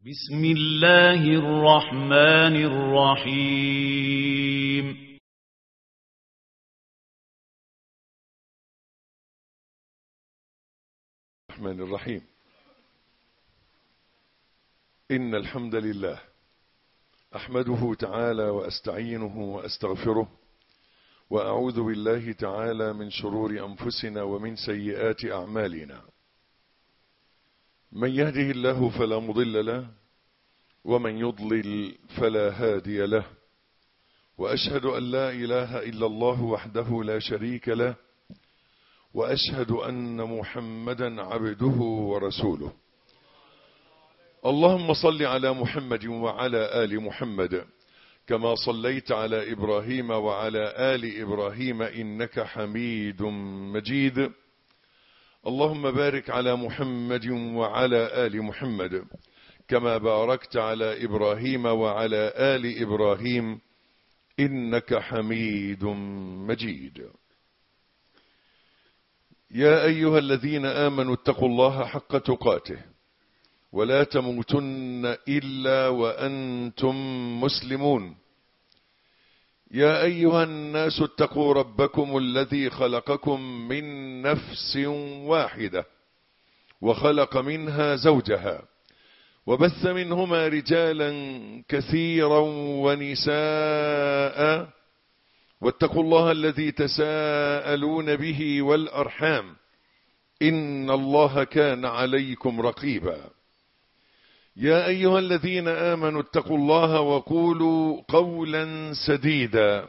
بسم الله الرحمن الرحيم. الرحمن الرحيم. إن الحمد لله أحمده تعالى وأستعينه وأستغفره وأعوذ بالله تعالى من شرور أنفسنا ومن سيئات أعمالنا. من يهده الله فلا مضل له ومن يضلل فلا هادي له، وأشهد أن لا إله إلا الله وحده لا شريك له، وأشهد أن محمدا عبده ورسوله. اللهم صل على محمد وعلى آل محمد كما صليت على إبراهيم وعلى آل إبراهيم إنك حميد مجيد. اللهم بارك على محمد وعلى آل محمد كما باركت على إبراهيم وعلى آل إبراهيم إنك حميد مجيد. يا أيها الذين آمنوا اتقوا الله حق تقاته ولا تموتن إلا وأنتم مسلمون. يا أيها الناس اتقوا ربكم الذي خلقكم من نفس واحدة وخلق منها زوجها وبث منهما رجالا كثيرا ونساء، واتقوا الله الذي تساءلون به والأرحام إن الله كان عليكم رقيبا. يا أيها الذين آمنوا اتقوا الله وقولوا قولا سديدا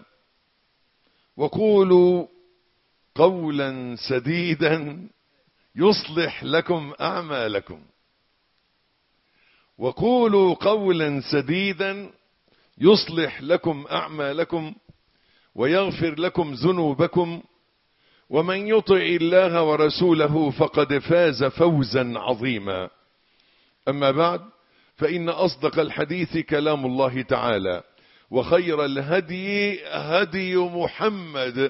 يصلح لكم أعمالكم ويغفر لكم ذنوبكم، ومن يطع الله ورسوله فقد فاز فوزا عظيما. أما بعد، فإن أصدق الحديث كلام الله تعالى، وخير الهدي هدي محمد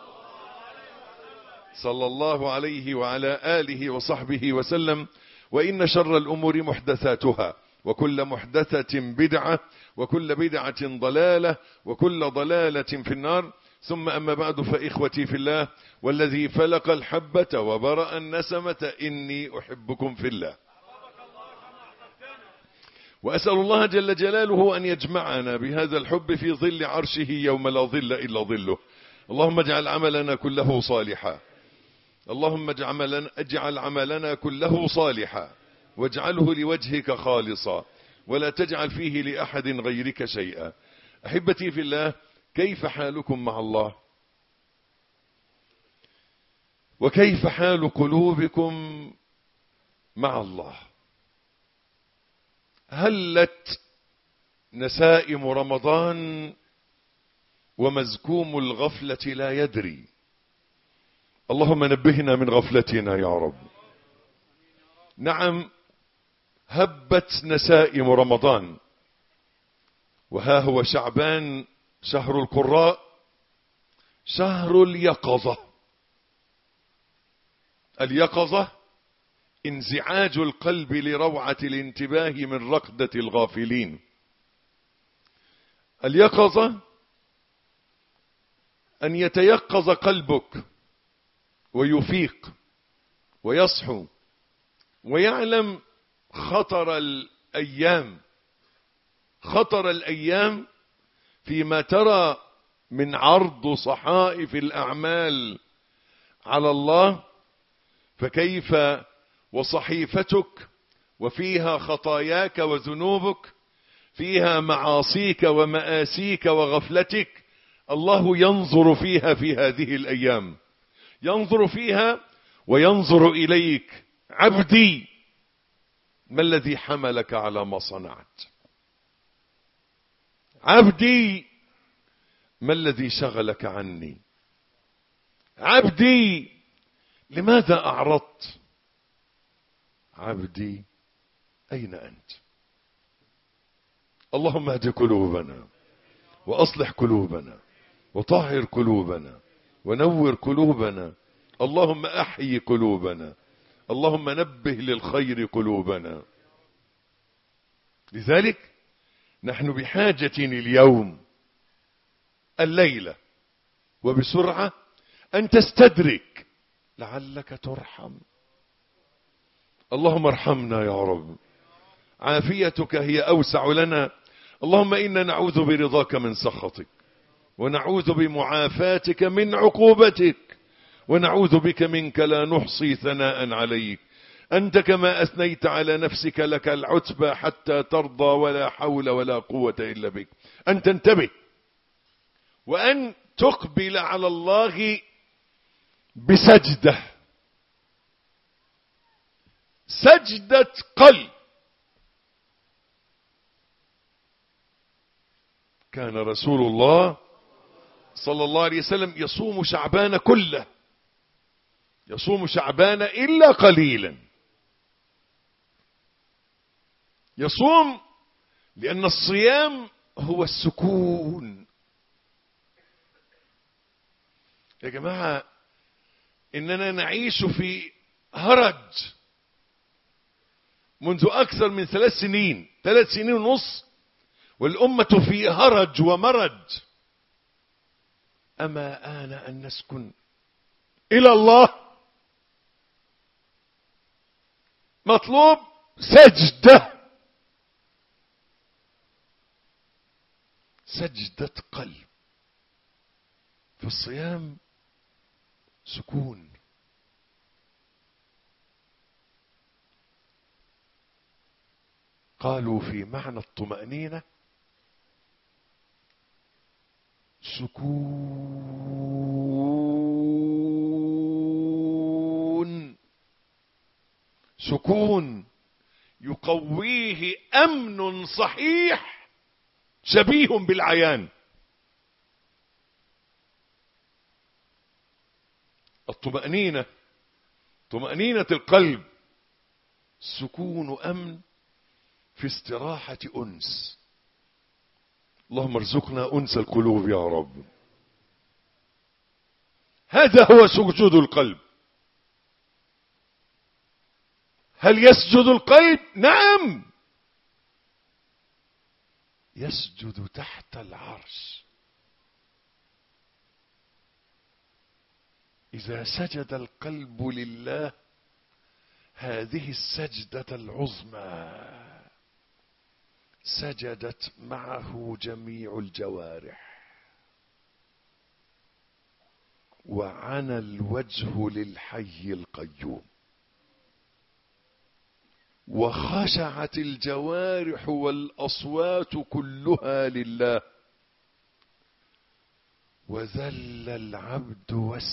صلى الله عليه وعلى آله وصحبه وسلم، وإن شر الأمور محدثاتها، وكل محدثة بدعة، وكل بدعة ضلالة، وكل ضلالة في النار. ثم أما بعد، فإخوتي في الله والذي فلق الحبة وبرأ النسمة إني أحبكم في الله، وأسأل الله جل جلاله أن يجمعنا بهذا الحب في ظل عرشه يوم لا ظل إلا ظله. اللهم اجعل عملنا كله صالحا، اللهم اجعل عملنا كله صالحا، واجعله لوجهك خالصا، ولا تجعل فيه لأحد غيرك شيئا. أحبتي في الله، كيف حالكم مع الله؟ وكيف حال قلوبكم مع الله؟ هلت نسائم رمضان ومزكوم الغفلة لا يدري. اللهم نبهنا من غفلتنا يا رب. نعم، هبت نسائم رمضان، وها هو شعبان، شهر القراء، شهر اليقظة. اليقظة انزعاج القلب لروعة الانتباه من رقدة الغافلين. اليقظة أن يتيقظ قلبك ويفيق ويصحو ويعلم خطر الأيام فيما ترى من عرض صحائف الأعمال على الله، فكيف وصحيفتك وفيها خطاياك وذنوبك، فيها معاصيك ومآسيك وغفلتك. الله ينظر فيها في هذه الأيام، ينظر فيها وينظر إليك. عبدي، ما الذي حملك على ما صنعت؟ عبدي، ما الذي شغلك عني؟ عبدي، لماذا أعرضت؟ عبدي، أين أنت؟ اللهم اهد قلوبنا، وأصلح قلوبنا، وطهر قلوبنا، ونور قلوبنا. اللهم أحيي قلوبنا، اللهم نبه للخير قلوبنا. لذلك نحن بحاجة اليوم الليلة وبسرعة أن تستدرك لعلك ترحم. اللهم ارحمنا يا رب، عافيتك هي أوسع لنا. اللهم إنا نعوذ برضاك من سخطك، ونعوذ بمعافاتك من عقوبتك، ونعوذ بك منك لا نحصي ثناء عليك. أنت كما أثنيت على نفسك لك العتبى حتى ترضى، ولا حول ولا قوة إلا بك. أن تنتبه وأن تقبل على الله بسجدة، سجدة قلب. كان رسول الله صلى الله عليه وسلم يصوم شعبان كله، يصوم شعبان إلا قليلا. يصوم لأن الصيام هو السكون. يا جماعة إننا نعيش في هرج منذ أكثر من 3 سنين، 3 سنين ونص، والأمة في هرج ومرج. أما آن أن نسكن إلى الله. مطلوب سجدة، سجدة قلب. في الصيام سكون. قالوا في معنى الطمأنينة سكون، سكون يقويه أمن صحيح شبيه بالعيان. الطمأنينة، طمأنينة القلب، سكون أمن في استراحة أنس. اللهم ارزقنا أنس القلوب يا رب. هذا هو سجود القلب. هل يسجد القلب؟ نعم، يسجد تحت العرش. إذا سجد القلب لله هذه السجدة العظمى سجدت معه جميع الجوارح، وعنى الوجه للحي القيوم، وخشعت الجوارح والأصوات كلها لله، وذل العبد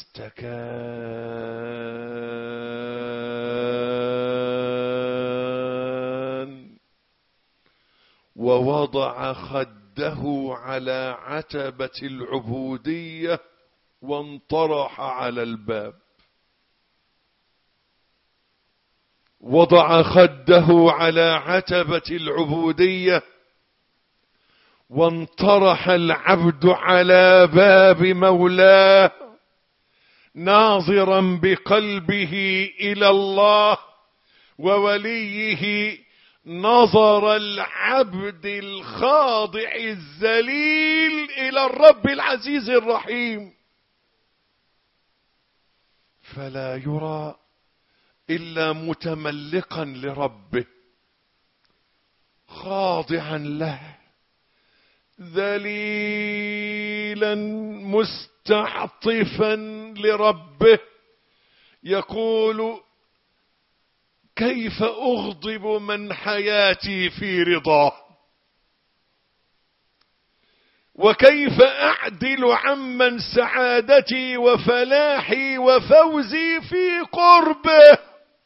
واستكان، ووضع خده على عتبة العبودية وانطرح على الباب. وضع خده على عتبة العبودية وانطرح العبد على باب مولاه، ناظرا بقلبه إلى الله ووليه نظر العبد الخاضع الذليل إلى الرب العزيز الرحيم، فلا يرى إلا متملقا لربه، خاضعا له، ذليلا مستعطفا لربه، يقول كيف أغضب من حياتي في رضاه، وكيف أعدل عمن سعادتي وفلاحي وفوزي في قربه،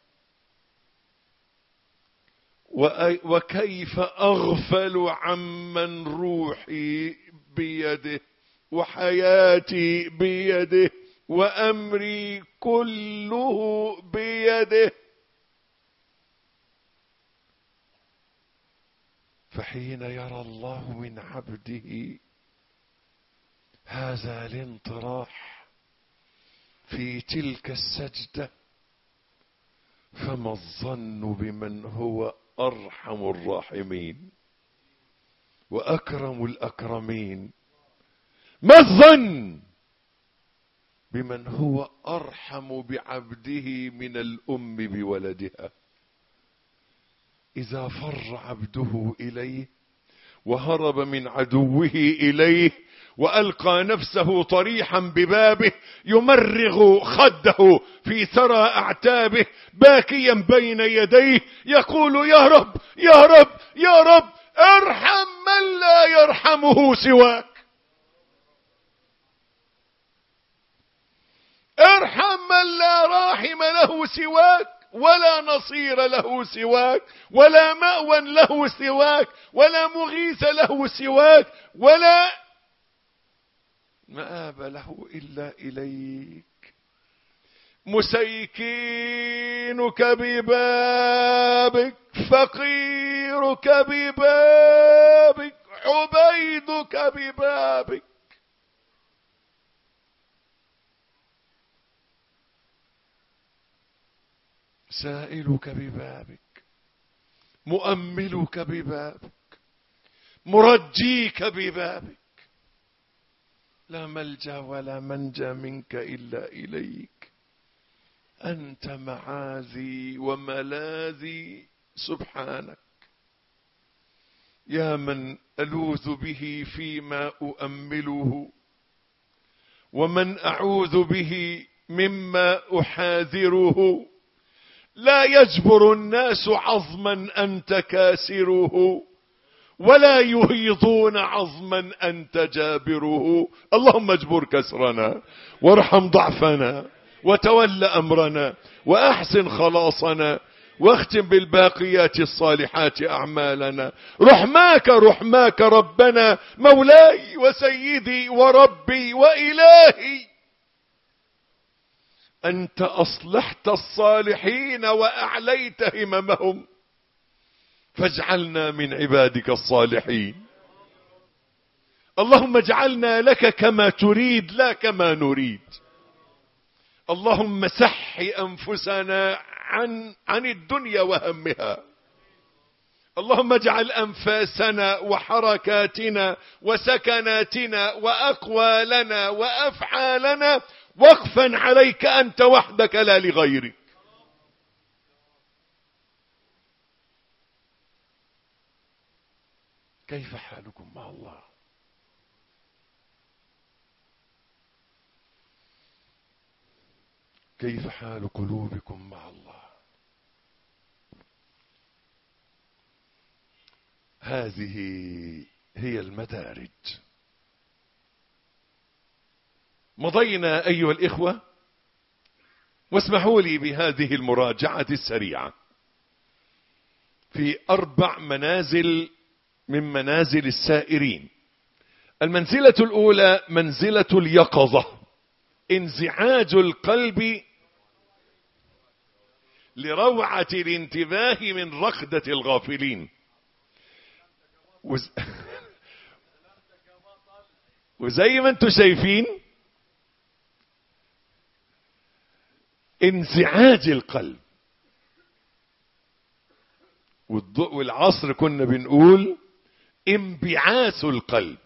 وكيف أغفل عمن روحي بيده وحياتي بيده وأمري كله بيده. فحين يرى الله من عبده هذا الانطراح في تلك السجدة، فما الظن بمن هو أرحم الراحمين. وأكرم الأكرمين. ما الظن بمن هو أرحم بعبده من الأم بولدها؟ إذا فر عبده إليه وهرب من عدوه إليه وألقى نفسه طريحا ببابه يمرغ خده في ثرى أعتابه باكيا بين يديه يقول يا رب يا رب يا رب ارحم من لا يرحمه سواك، ارحم من لا راحم له سواك ولا نصير له سواك ولا مأوى له سواك ولا مغيث له سواك ولا مآب له إلا إليك. مسيكينك ببابك، فقيرك ببابك، عبيدك ببابك. سائلك ببابك، مؤملك ببابك، مرجيك ببابك. لا ملجأ ولا منجى منك إلا إليك. أنت معاذي وملاذي سبحانك. يا من ألوذ به فيما أؤمله ومن أعوذ به مما أحاذره. لا يجبر الناس عظما أنت كاسره ولا يهيضون عظما أنت جابره. اللهم اجبر كسرنا وارحم ضعفنا وتول أمرنا وأحسن خلاصنا واختم بالباقيات الصالحات أعمالنا. رحماك رحماك ربنا مولاي وسيدي وربي وإلهي. أنت أصلحت الصالحين وأعليت هممهم فاجعلنا من عبادك الصالحين. اللهم اجعلنا لك كما تريد لا كما نريد. اللهم سح أنفسنا عن الدنيا وهمها. اللهم اجعل أنفاسنا وحركاتنا وسكناتنا وأقوالنا وأفعالنا وقفا عليك أنت وحدك لا لغيرك. كيف حالكم مع الله؟ كيف حال قلوبكم مع الله؟ هذه هي المدارج. مضينا أيها الإخوة، واسمحوا لي بهذه المراجعة السريعة في 4 منازل من منازل السائرين. المنزلة الأولى منزلة اليقظة، انزعاج القلب لروعة الانتباه من رقدة الغافلين. وزي ما انتم شايفين انزعاج القلب. والعصر كنا بنقول انبعاث القلب،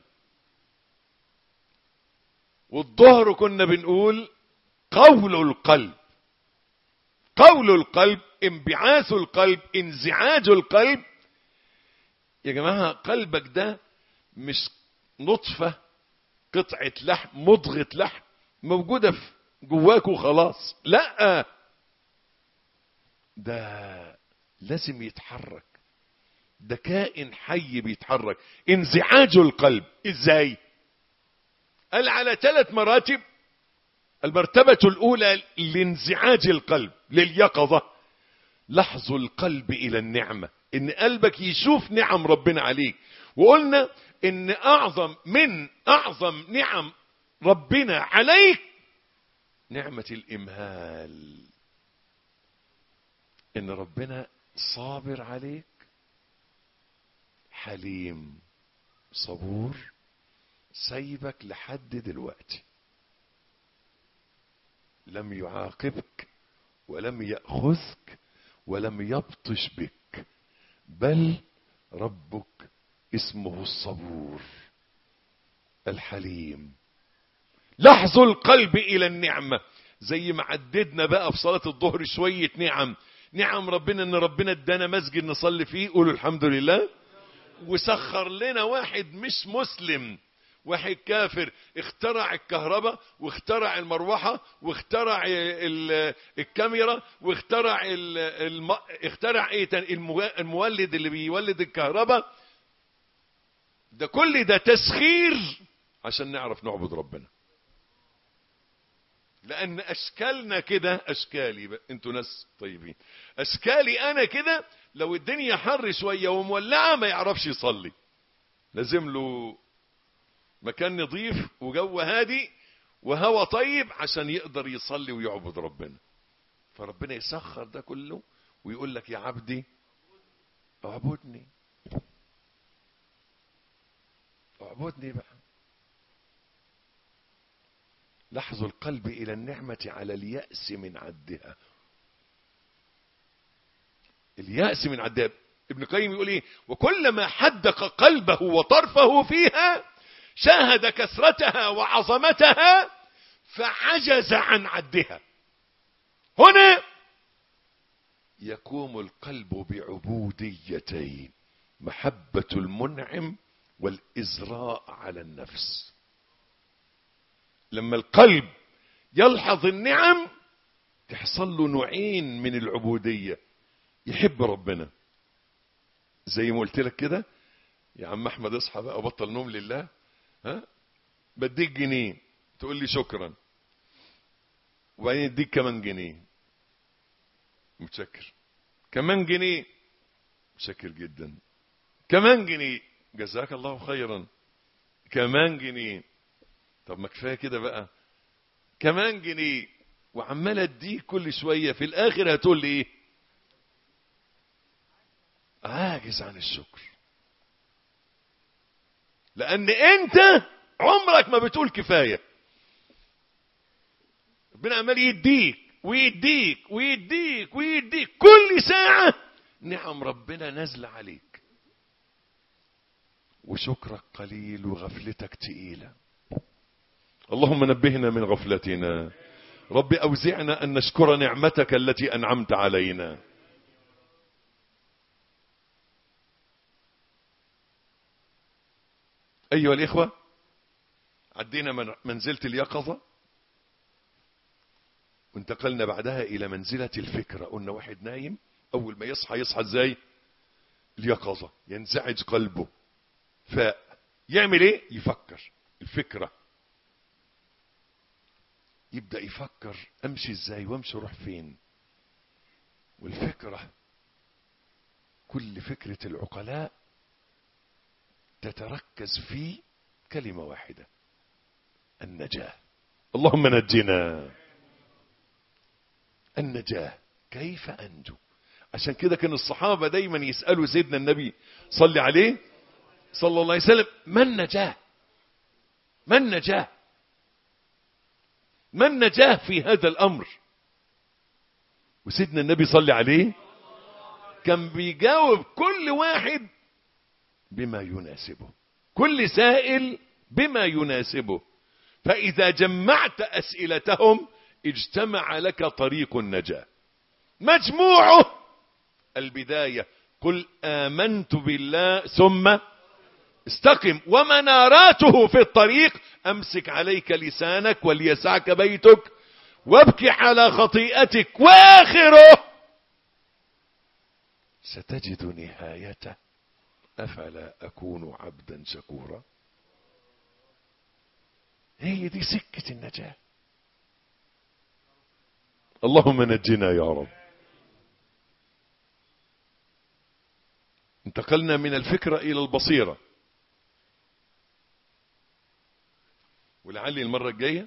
والظهر كنا بنقول قول القلب. قول القلب، انبعاث القلب، انزعاج القلب. يا جماعة قلبك ده مش نطفة، قطعة لحم، مضغة لحم موجودة في جواك وخلاص. لا، ده لازم يتحرك، ده كائن حي بيتحرك. انزعاج القلب ازاي؟ قال على 3 مراتب. المرتبة الأولى لانزعاج القلب لليقظة، لحظ القلب إلى النعمة، إن قلبك يشوف نعم ربنا عليك. وقلنا إن أعظم نعم ربنا عليك نعمة الإمهال، إن ربنا صابر عليك، حليم صبور، سايبك لحد دلوقتي، لم يعاقبك ولم يأخذك ولم يبطش بك، بل ربك اسمه الصبور الحليم. لحظ القلب الى النعمة، زي ما عددنا بقى في صلاة الظهر شوية نعم ربنا، ان ربنا ادانا مسجد نصلي فيه، قولوا الحمد لله. وسخر لنا واحد مش مسلم، واحد كافر، اخترع الكهرباء واخترع المروحة واخترع الكاميرا واخترع اخترع ايه تاني، المولد اللي بيولد الكهرباء. ده كل ده تسخير عشان نعرف نعبد ربنا. لان اشكالنا كده، اشكالي بقى انتوا ناس طيبين، اشكالي انا كده لو الدنيا حر شوية ومولعة ما يعرفش يصلي، لازم له مكان نظيف وجو هادي وهوا طيب عشان يقدر يصلي ويعبد ربنا. فربنا يسخر ده كله ويقول لك يا عبدي اعبدني، اعبدني بقى. لحظ القلب الى النعمة على اليأس من عدها. اليأس من عدها. ابن القيم يقول ايه؟ وكلما حدق قلبه وطرفه فيها شاهد كثرتها وعظمتها فعجز عن عدها. هنا يقوم القلب بعبوديتين: محبة المنعم والإزراء على النفس. لما القلب يلحظ النعم تحصل له نوعين من العبودية: يحب ربنا، زي ما قلت لك كده، يا عم احمد اصحى بقى وبطل نوم لله، ها بديك جنيه تقول لي شكرا، وبعدين اديك كمان جنيه، متشكر، كمان جنيه، متشكر جدا، كمان جنيه، جزاك الله خيرا، كمان جنيه، طب ما كفايه كده بقى، كمان جنيه، وعمال اديك كل شويه، في الاخر هتقول لي ايه؟ عاجز عن الشكر. لان انت عمرك ما بتقول كفايه. ربنا عمال يديك ويديك ويديك ويديك كل ساعه، نعم ربنا نازله عليك، وشكرك قليل وغفلتك تقيله. اللهم نبهنا من غفلتنا. رب أوزعنا أن نشكر نعمتك التي أنعمت علينا. أيها الإخوة، عدينا منزلة اليقظة وانتقلنا بعدها إلى منزلة الفكرة. قلنا واحد نايم أول ما يصحى إزاي؟ اليقظة، ينزعج قلبه، فيعمل إيه؟ يفكر. الفكرة يبدأ يفكر امشي ازاي وامشي اروح فين. والفكرة كل فكرة العقلاء تتركز في كلمة واحدة: النجاة. اللهم نجنا. النجاة، كيف انجو؟ عشان كده كان الصحابة دايما يسألوا سيدنا النبي صلى عليه صلى الله عليه وسلم: ما النجاة؟ ما النجاة؟ ما النجاة في هذا الأمر؟ وسيدنا النبي صلى عليه كان بيجاوب كل واحد بما يناسبه، كل سائل بما يناسبه. فإذا جمعت أسئلتهم اجتمع لك طريق النجاة. مجموعه البداية: قل آمنت بالله ثم استقم. ومناراته في الطريق: امسك عليك لسانك وليسعك بيتك وابكي على خطيئتك. واخره: ستجد نهايته افلا اكون عبدا شكورا. هي دي سكة النجاة. اللهم نجنا يا رب. انتقلنا من الفكرة الى البصيرة، ولعلي المرة الجاية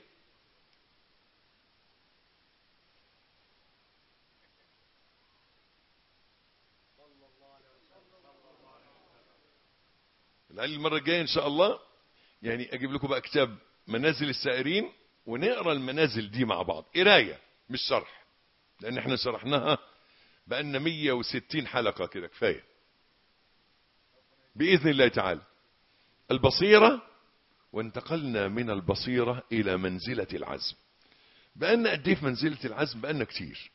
ان شاء الله يعني اجيب لكم بقى كتاب منازل السائرين ونقرا المنازل دي مع بعض، قرايه مش شرح، لان احنا شرحناها بقالنا 160 حلقة كده، كفاية. بإذن الله تعالى. البصيرة، وانتقلنا من البصيرة إلى منزلة العزم. بقالنا قد ايه في منزلة العزم؟ بقالنا كتير،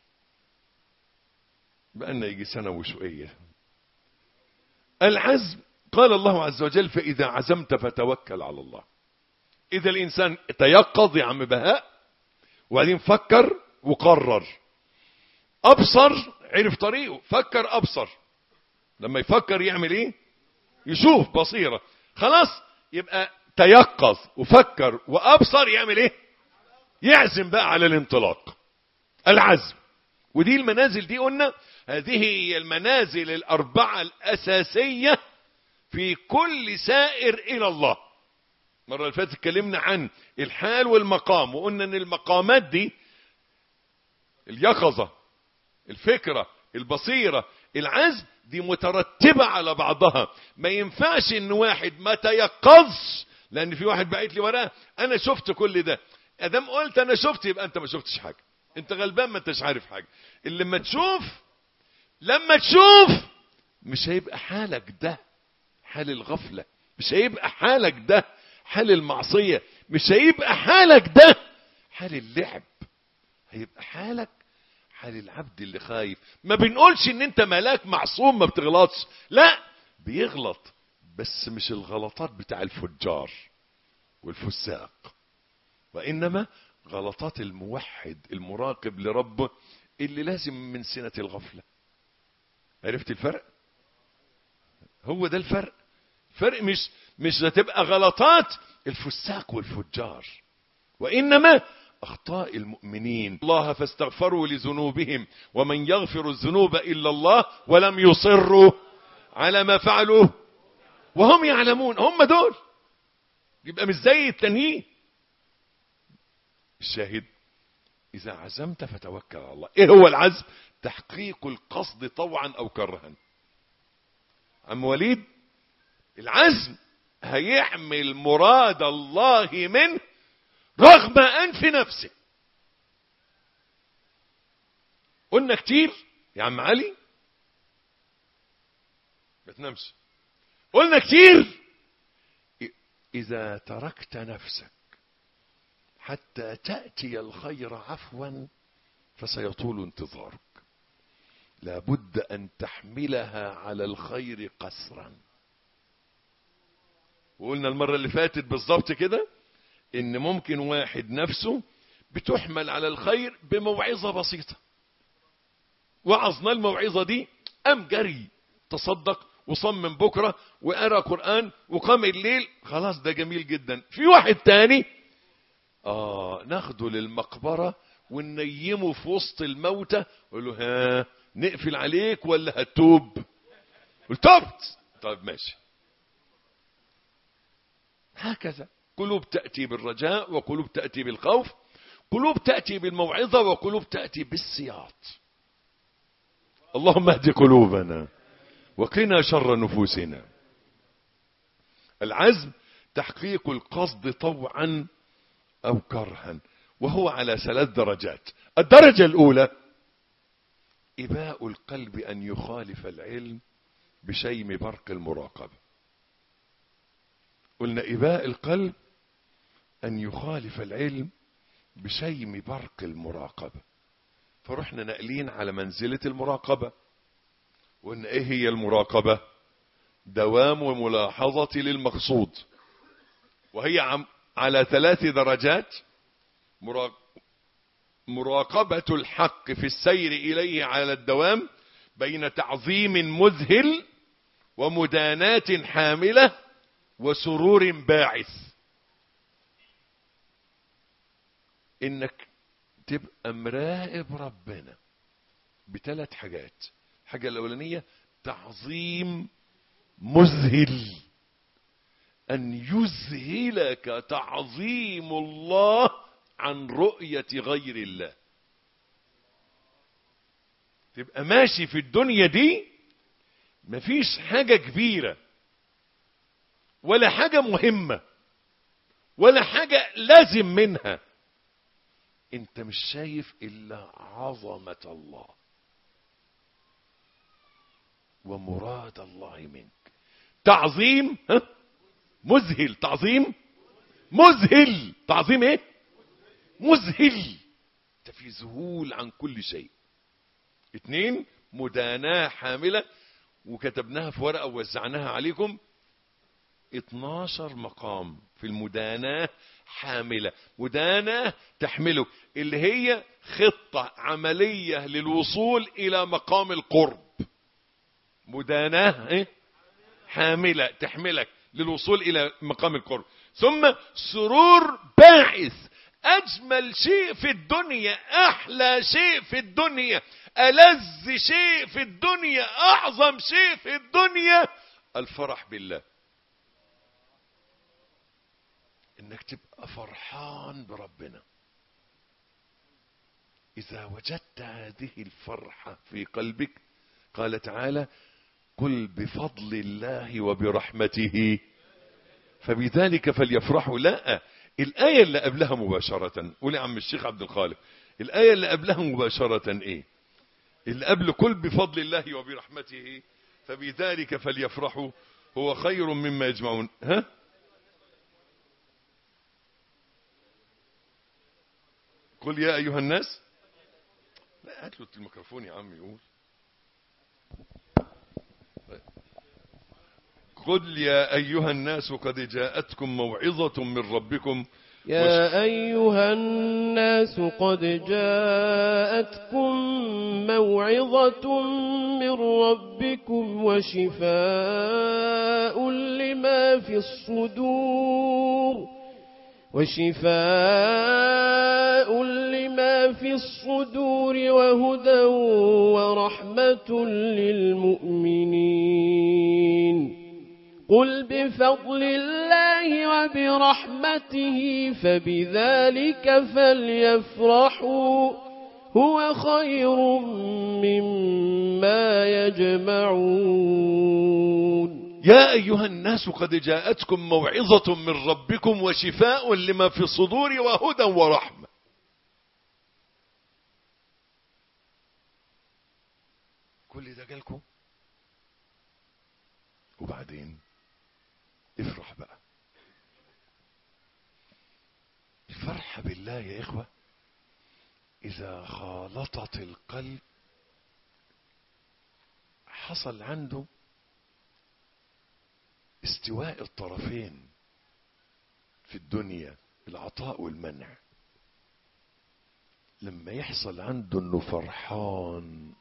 بقالنا يجي سنة وشوية. العزم قال الله عز وجل: فإذا عزمت فتوكل على الله. إذا الإنسان تيقظ يا عم بهاء، وبعدين فكر وقرر، أبصر، عرف طريقه، فكر أبصر. لما يفكر يعمل إيه؟ يشوف، بصيرة. خلاص، يبقى تيقظ وفكر وأبصر، يعمل إيه؟ يعزم بقى على الانطلاق. العزم. ودي المنازل دي قلنا هذه هي المنازل الأربعة الأساسية في كل سائر إلى الله. مرة اللي فاتت اتكلمنا عن الحال والمقام، وقلنا ان المقامات دي اليقظة، الفكرة، البصيرة، العزم، دي مترتبة على بعضها. ما ينفعش ان واحد ما تيقظش، لان في واحد بعت لي وراه انا شفت كل ده. ادام قلت انا شفت يبقى انت ما شفتش حاجة، انت غلبان، ما انتش عارف حاجة. اللي لما تشوف مش هيبقى حالك ده حال الغفلة، مش هيبقى حالك ده حال المعصية، مش هيبقى حالك ده حال اللعب، هيبقى حالك حال العبد اللي خايف. ما بنقولش ان انت ملاك معصوم ما بتغلطش، لا، بيغلط، بس مش الغلطات بتاع الفجار والفساق، وانما غلطات الموحد المراقب لربه اللي لازم من سنة الغفلة. عرفت الفرق؟ هو ده الفرق. فرق مش هتبقى غلطات الفساق والفجار، وإنما أخطاء المؤمنين. الله فاستغفروا لذنوبهم ومن يغفر الذنوب إلا الله ولم يصروا على ما فعلوا وهم يعلمون. هم دول، يبقى مش زي التانيين. الشاهد: إذا عزمت فتوكل على الله. إيه هو العزم؟ تحقيق القصد طوعا أو كرها. عم وليد، العزم هيعمل مراد الله منه رغم أنف نفسه. قلنا كتير يا عم علي، ما تنامش. قلنا كتير: إذا تركت نفسك حتى تأتي الخير عفوا فسيطول انتظارك. لابد أن تحملها على الخير قسرا. وقلنا المرة اللي فاتت بالظبط كده ان ممكن واحد نفسه بتحمل على الخير بموعظة بسيطة، وعظنا الموعظة دي، قام جري تصدق وصمم بكرة وقرأ قرآن وقام الليل، خلاص ده جميل جدا. في واحد تاني ناخده للمقبرة وننيمه في وسط الموتى ويقول له: ها، نقفل عليك ولا هتوب؟ قلت تبت. طيب ماشي. هكذا قلوب تأتي بالرجاء وقلوب تأتي بالخوف، قلوب تأتي بالموعظة وقلوب تأتي بالسياط. اللهم اهد قلوبنا وقنا شر نفوسنا. العزم تحقيق القصد طوعا أو كرها، وهو على 3 درجات. الدرجة الأولى: إباء القلب أن يخالف العلم بشيم برق المراقبة. قلنا إباء القلب أن يخالف العلم بشيم برق المراقبة، فرحنا نقلين على منزلة المراقبة. وإن إيه هي المراقبة؟ دوام ملاحظة للمقصود، وهي على 3 درجات: مراقبة الحق في السير إليه على الدوام بين تعظيم مذهل ومدانات حاملة وسرور باعث. انك تبقى مراقب ربنا ب3 حاجات. الحاجة الاولانية تعظيم مذهل، ان يذهلك تعظيم الله عن رؤية غير الله. تبقى ماشي في الدنيا دي مفيش حاجة كبيرة ولا حاجة مهمة ولا حاجة لازم منها، انت مش شايف الا عظمة الله ومراد الله منك. تعظيم مذهل. تعظيم مذهل. تعظيم ايه؟ مذهل. انت في ذهول عن كل شيء. 2 مداناة حاملة، وكتبناها في ورقة ووزعناها عليكم. 12 مقام في المداناة حاملة. مداناة تحمله، اللي هي خطة عملية للوصول إلى مقام القرب. مداناة حاملة تحملك للوصول إلى مقام القرب. ثم سرور باعث. أجمل شيء في الدنيا، أحلى شيء في الدنيا، ألذ شيء في الدنيا، أعظم شيء في الدنيا الفرح بالله. انك تبقى فرحان بربنا. اذا وجدت هذه الفرحة في قلبك، قال تعالى: قل بفضل الله وبرحمته فبذلك فليفرحوا. لا، الآية اللي قبلها مباشرة، قول يا عم الشيخ عبد الخالق، الآية اللي قبلها مباشرة ايه؟ اللي قبل قل بفضل الله وبرحمته فبذلك فليفرحوا هو خير مما يجمعون. قل يا أيها الناس. لا، هات له الميكروفون يا عم يقول. قل يا أيها الناس قد جاءتكم موعظة من ربكم. يا أيها الناس قد جاءتكم موعظة من ربكم وشفاء لما في الصدور وهدى ورحمة للمؤمنين. قل بفضل الله وبرحمته فبذلك فليفرحوا هو خير مما يجمعون. يا أيها الناس قد جاءتكم موعظة من ربكم وشفاء لما في الصدور وهدى ورحمة. كل ده جالكم، وبعدين افرح بقى. الفرحة بالله يا إخوة إذا خالطت القلب حصل عنده استواء الطرفين في الدنيا، العطاء والمنع. لما يحصل عنده انه فرحان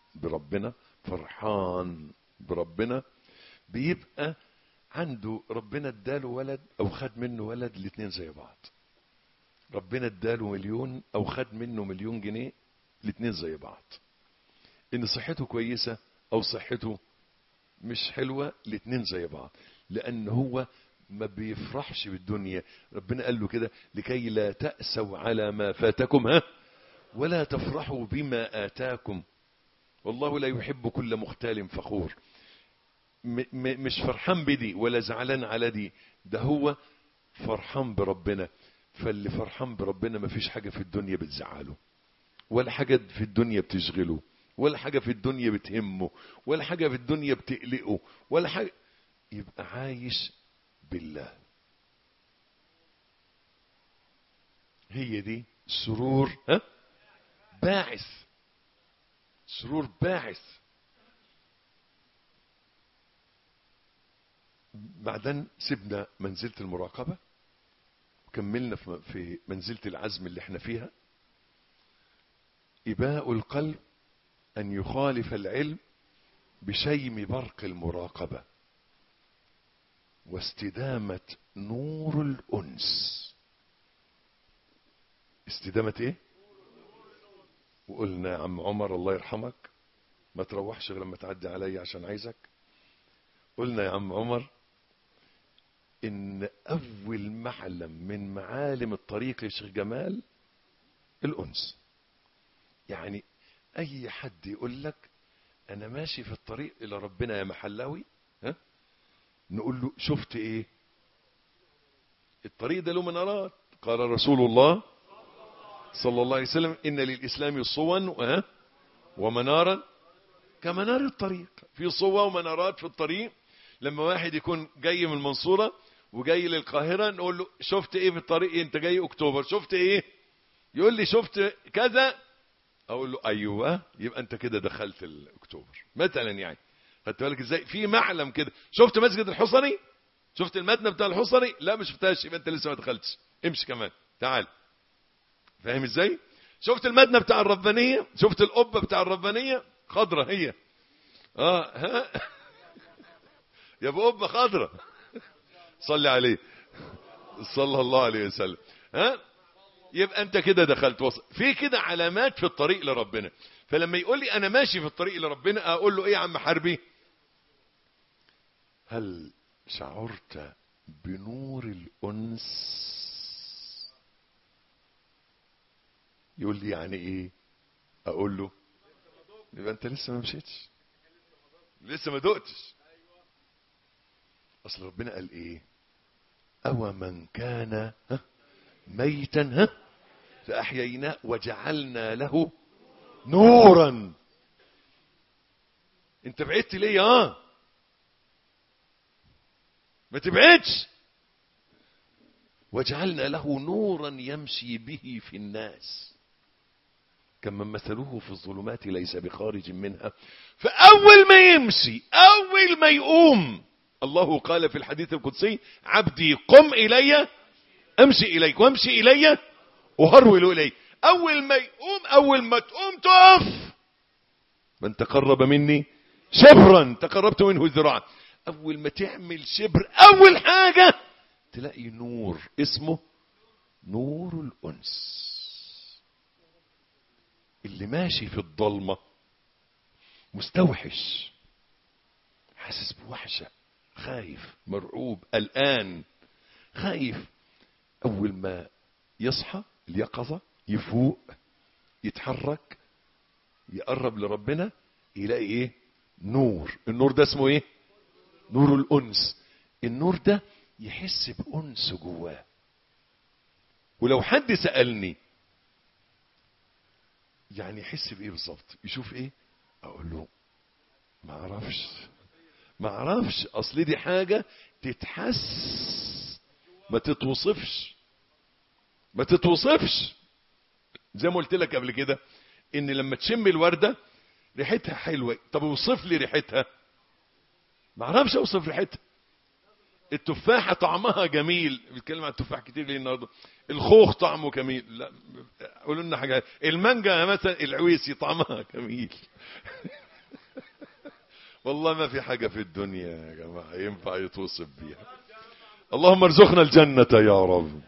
بربنا بيبقى عنده ربنا اداله ولد او خد منه ولد، الاتنين زي بعض. ربنا اداله مليون او خد منه مليون جنيه، الاتنين زي بعض. ان صحته كويسة او صحته مش حلوة، الاتنين زي بعض. لان هو ما بيفرحش بالدنيا. ربنا قال له كده: لكي لا تأسوا على ما فاتكم ولا تفرحوا بما آتاكم والله لا يحب كل مختال فخور. مش فرحان بدي ولا زعلان على دي، ده هو فرحان بربنا. فاللي فرحان بربنا ما فيش حاجة في الدنيا بتزعله، ولا حاجة في الدنيا بتشغله، ولا حاجة في الدنيا بتهمه، ولا حاجة في الدنيا بتقلقه، ولا حاجة. يبقى عايش بالله. هي دي سرور باعث. سرور باعث. بعدين سيبنا منزلة المراقبة وكملنا في منزلة العزم اللي احنا فيها. إباء القلب أن يخالف العلم بشيم برق المراقبة واستدامة نور الأنس. استدامة ايه؟ وقلنا يا عم عمر الله يرحمك ما تروحش غير لما تعدي عليا عشان عايزك. قلنا يا عم عمر ان اول معلم من معالم الطريق يا شيخ جمال الانس. يعني اي حد يقول لك انا ماشي في الطريق الى ربنا يا محلاوي، نقول له شفت ايه؟ الطريق ده له منارات. قال رسول الله صلى الله عليه وسلم: ان للاسلام صوا ومنارا كمنار الطريق. في صوا ومنارات في الطريق لما واحد يكون جاي من المنصورة وجاي للقاهرة نقول له شفت ايه في الطريق؟ انت جاي اكتوبر، شفت ايه؟ يقول لي شفت كذا، اقول له ايوه، يبقى انت كده دخلت الاكتوبر مثلا. يعني خدت بالك ازاي؟ في معلم كده. شفت مسجد الحصري؟ شفت المدنة بتاع الحصري؟ لا ما شفتهاش، يبقى انت لسه ما دخلتش، امشي كمان تعال. فاهم ازاي؟ شفت المدنة بتاع الربانية؟ شفت القبة بتاع الربانية؟ خضرة هي، ها يا ابو قبة خضرة، صلي عليه صلى الله عليه وسلم. ها، يبقى انت كده دخلت وصل. في كده علامات في الطريق لربنا. فلما يقول لي انا ماشي في الطريق لربنا، اقول له ايه يا عم حربي؟ هل شعرت بنور الانس؟ يقول لي يعني ايه؟ اقول له يبقى انت لسه ما مشيتش، لسه ما دقتش. اصل ربنا قال ايه؟ او من كان ميتا فاحييناه وجعلنا له نورا. انت بعدت ليه؟ ما تبعدش. وجعلنا له نورا يمشي به في الناس كمن مثله في الظلمات ليس بخارج منها. فاول ما يمشي، اول ما يقوم، الله قال في الحديث القدسي عبدي قم الي امشي اليك وامشي الي وهرول اليك. اول ما يقوم، اول ما تقوم تقف. من تقرب مني شبرا تقربت منه ذراعا. اول ما تعمل شبر، اول حاجة تلاقي نور اسمه نور الانس. اللي ماشي في الضلمة مستوحش، حاسس بوحشة، خايف، مرعوب، قلقان، خايف. اول ما يصحى اليقظة، يفوق، يتحرك، يقرب لربنا، يلاقي ايه؟ نور. النور ده اسمه ايه؟ نور الانس. النور ده يحس بانس جواه. ولو حد سألني يعني يحس بايه بالظبط، يشوف ايه، اقول له ما اعرفش. اصل دي حاجة تتحس، ما تتوصفش. زي ما قلت لك قبل كده ان لما تشم الوردة ريحتها حلوة، طب اوصف لي ريحتها. ما اعرفش اوصف ريحتها. التفاحة طعمها جميل، بتكلم عن التفاح كتير ليه النهارده. الخوخ طعمه جميل، لا قولوا لنا حاجة. المانجا مثلا العويسي طعمها جميل. والله ما في حاجة في الدنيا يا جماعة ينفع يتوصف بيها. اللهم ارزقنا الجنة يا رب.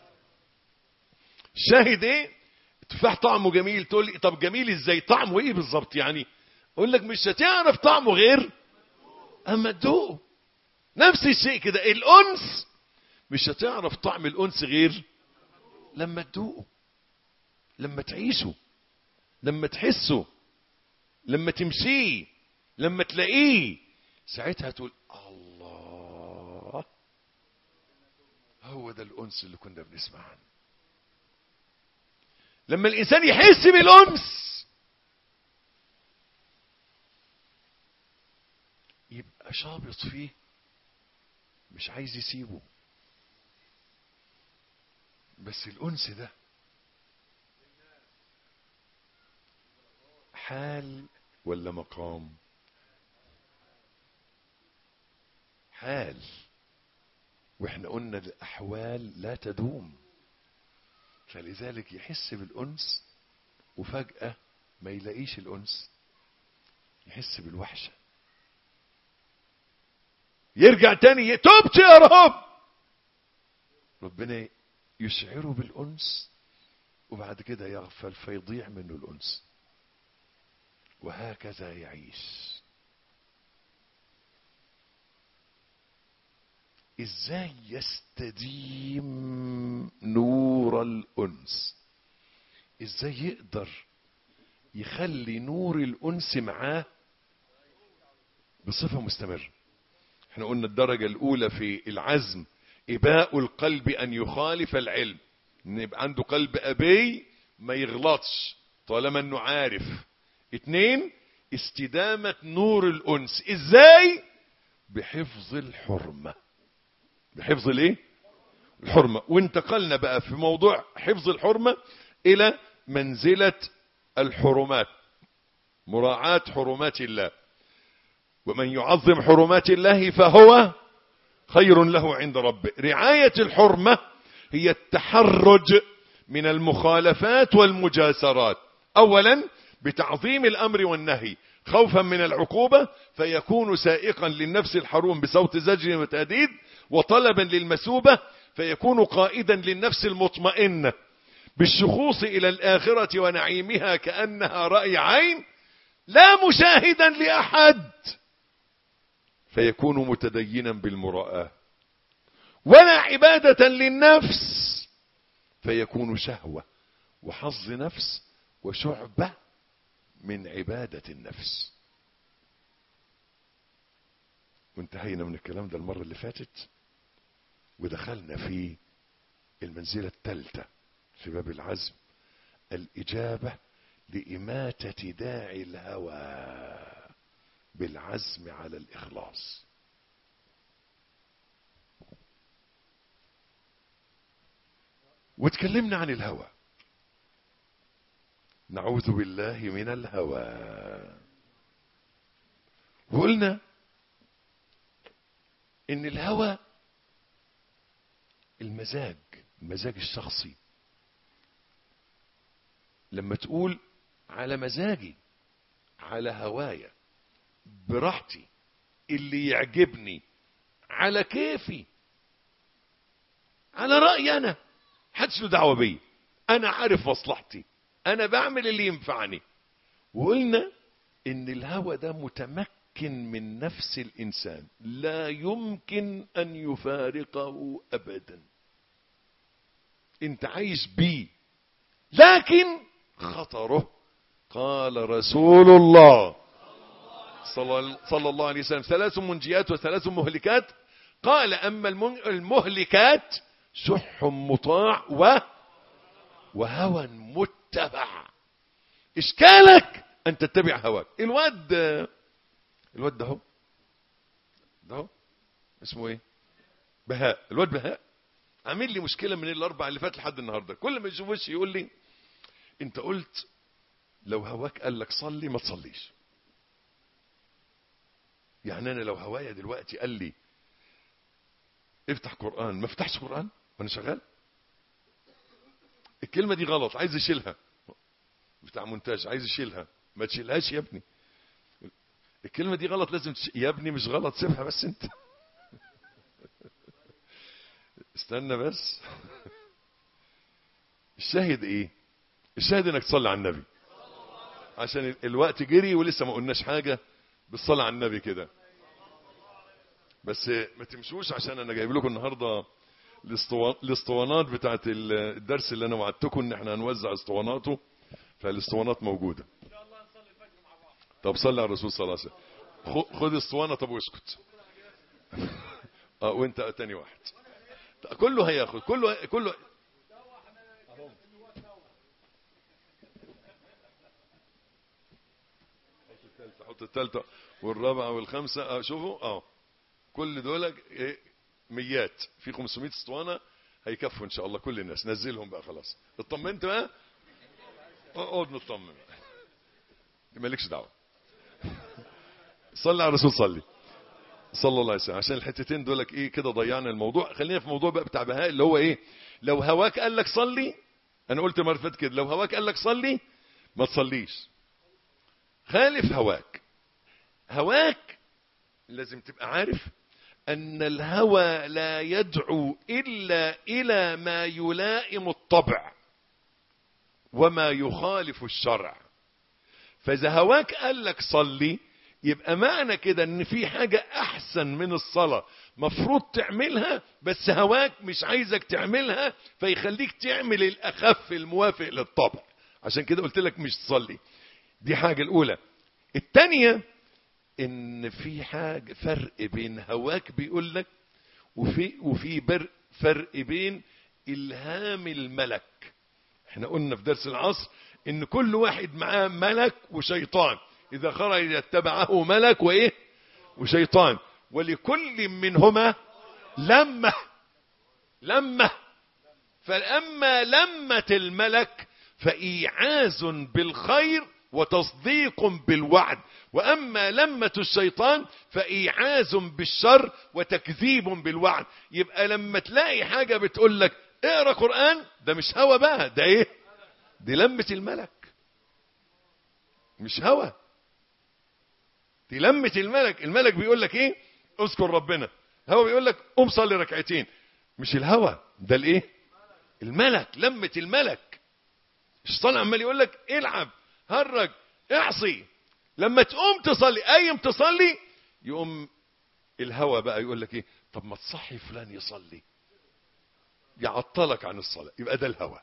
الشاهد ايه؟ التفاح طعمه جميل. تقول لي طب جميل ازاي؟ طعمه ايه بالظبط يعني؟ اقول لك مش هتعرف طعمه غير اما تدوقه. نفس الشيء كده الانس، مش هتعرف طعم الانس غير لما تدوقه، لما تعيشه، لما تحسه، لما تمشيه، لما تلاقيه. ساعتها تقول الله، هو ده الانس اللي كنا بنسمع عنه. لما الانسان يحس بالانس يبقى شابط فيه، مش عايز يسيبه. بس الانس ده حال ولا مقام؟ حال. واحنا قلنا الاحوال لا تدوم. فلذلك يحس بالانس وفجأة ما يلاقيش الانس، يحس بالوحشة، يرجع تاني تبت يا رب، ربنا يشعره بالانس، وبعد كده يغفل فيضيع منه الانس، وهكذا يعيش. ازاي يستديم نور الانس؟ ازاي يقدر يخلي نور الانس معاه بصفة مستمرة؟ احنا قلنا الدرجة الاولى في العزم اباء القلب ان يخالف العلم، ان يبقى عنده قلب ابي ما يغلطش طالما انه عارف. 2 استدامة نور الانس. ازاي؟ بحفظ الحرمة. بحفظ الايه؟ الحرمة. وانتقلنا بقى في موضوع حفظ الحرمة الى منزلة الحرمات، مراعاة حرمات الله. ومن يعظم حرمات الله فهو خير له عند ربه. رعاية الحرمة هي التحرج من المخالفات والمجاسرات، اولا بتعظيم الامر والنهي خوفا من العقوبة، فيكون سائقا للنفس الحروم بصوت زجر وتهديد، وطلبا للمثوبة فيكون قائدا للنفس المطمئنة بالشخوص الى الاخرة ونعيمها كأنها رأي عين لا مشاهدا لأحد، فيكون متدينا بالمراءة، ولا عبادة للنفس فيكون شهوة وحظ نفس وشعبة من عبادة النفس. وانتهينا من الكلام ده المرة اللي فاتت، ودخلنا في المنزلة الثالثة في باب العزم، الإجابة لإماتة داعي الهوى بالعزم على الإخلاص. واتكلمنا عن الهوى، نعوذ بالله من الهوى، وقلنا ان الهوى المزاج الشخصي. لما تقول على مزاجي، على هوايا، براحتي، اللي يعجبني، على كيفي، على رأيي انا، حدش له دعوة بي، انا عارف مصلحتي، انا بعمل اللي ينفعني. وقلنا ان الهوى ده متمكن من نفس الانسان، لا يمكن ان يفارقه ابدا. انت عايش بيه، لكن خطره. قال رسول الله صلى الله عليه وسلم: 3 منجيات و3 مهلكات. قال: اما المهلكات شح مطاع وهوى متبع. اشكالك ان تتبع هواك. الواد ده هو اسمه ايه؟ بهاء. الواد بهاء عامل لي مشكلة من الاربع اللي فات لحد النهاردة. كل ما يشوف وشي يقول لي: انت قلت لو هواك قال لك صلي ما تصليش. يعني انا لو هوايا دلوقتي قال لي افتح قرآن ما افتحش قرآن وانا شغال؟ الكلمة دي غلط، عايز يشيلها. بتاع مونتاج عايز يشيلها، ما تشيلهاش يا ابني. الكلمة دي غلط، لازم يا ابني مش غلط، سيبها بس انت. استنى بس. الشاهد ايه؟ الشاهد انك تصلي على النبي، عشان الوقت جري ولسه ما قلناش حاجة بالصلاة على النبي كده. بس ما تمشوش، عشان انا جايب لكم النهاردة الاسطوانات بتاعت الدرس اللي انا وعدتكم ان احنا هنوزع اسطواناته، فالاسطوانات موجودة. طب صلي على الرسول صلى الله عليه وسلم. خد اسطوانة. طب واسكت. وانت تاني واحد. كله هياخد، كله. حط الثالثة والرابعة والخامسة. شوفوا كل دول ميات، في 500 اسطوانة هيكفوا ان شاء الله كل الناس. نزلهم بقى خلاص. اطمنت بقى؟ اقعد مطمن، مالكش دعوة. صلي على الرسول. صلى الله عليه وسلم. عشان الحتتين دولك ايه كده ضيعنا الموضوع. خلينا في موضوع بقى بتاع بهاء، اللي هو ايه؟ لو هواك قال لك صلي، انا قلت مرة فاتت كده، لو هواك قال لك صلي ما تصليش. خالف هواك لازم تبقى عارف ان الهوى لا يدعو الا الى ما يلائم الطبع وما يخالف الشرع. فاذا هواك قال لك صلي، يبقى معنى كده ان في حاجة احسن من الصلاة مفروض تعملها، بس هواك مش عايزك تعملها، فيخليك تعمل الاخف الموافق للطبع. عشان كده قلت لك مش تصلي. دي حاجة الاولى. التانية ان في حاجة فرق بين هواك بيقول لك وفي فرق بين الهام الملك. احنا قلنا في درس العصر ان كل واحد معاه ملك وشيطان، اذا خرج اتبعه ملك وايه وشيطان. ولكل منهما لمة. فأما لمة الملك فإيعاز بالخير وتصديق بالوعد، وأما لمة الشيطان فإيعاز بالشر وتكذيب بالوعد. يبقى لما تلاقي حاجة بتقول لك اقرأ قرآن، ده مش هوى بقى، ده ايه؟ دي لمة الملك، مش هوى، دي لمة الملك. الملك بيقول لك ايه؟ اذكر ربنا. هو بيقول لك قوم صلي ركعتين. مش الهوى ده، الايه؟ الملك، لمة الملك. الشيطان عمال يقول لك العب، هرج، اعصي. لما تقوم تصلي، قايم تصلي، يقوم الهوى بقى يقول لك ايه؟ طب ما تصحي فلان يصلي، يعطلك عن الصلاة. يبقى ده الهوى.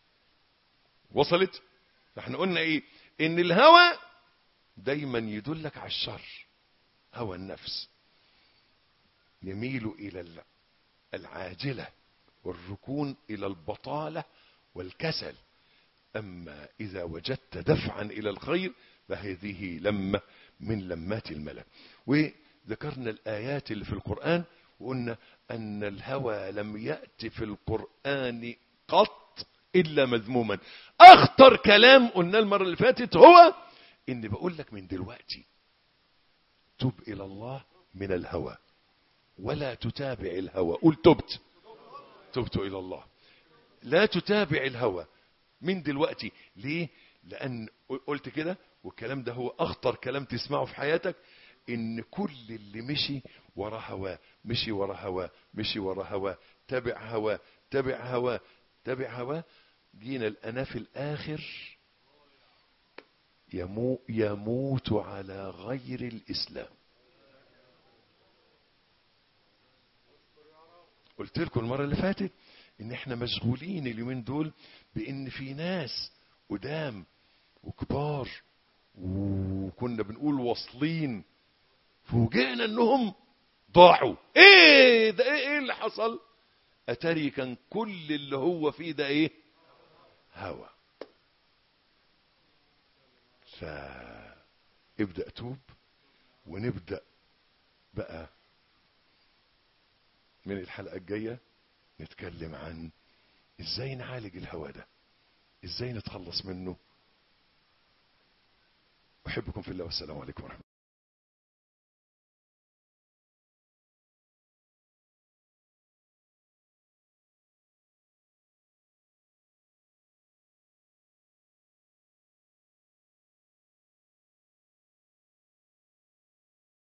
وصلت؟ فاحنا قلنا ايه؟ ان الهوى دايما يدلك على الشر. هوى النفس يميل الى العاجلة والركون الى البطالة والكسل. اما اذا وجدت دفعا الى الخير فهذه لمة من لمات الملك. وذكرنا الايات اللي في القرآن، وقلنا ان الهوى لم يأتي في القرآن قط الا مذموما. اخطر كلام قلنا المرة اللي فاتت هو ان بقول لك من دلوقتي تب الى الله من الهوى ولا تتابع الهوى. قل تبت الى الله، لا تتابع الهوى من دلوقتي. ليه؟ لان قلت كده، والكلام ده هو اخطر كلام تسمعه في حياتك، ان كل اللي مشي ورا هواه، مشي ورا هواه، مشي ورا هواه، تابع هواه، تابع هواه، تابع هواه، جينا الأنا في الآخر يموت على غير الإسلام. قلت لكم المرة اللي فاتت ان احنا مشغولين اليومين دول بان في ناس قدام وكبار وكنا بنقول واصلين، فوجئنا انهم ضاعوا. ايه ده؟ ايه اللي حصل؟ اتاري كان كل اللي هو فيه ده ايه؟ هوى. فابدأ توب، ونبدأ بقى من الحلقة الجاية نتكلم عن ازاي نعالج الهوى ده، ازاي نتخلص منه. احبكم في الله، والسلام عليكم ورحمة الله.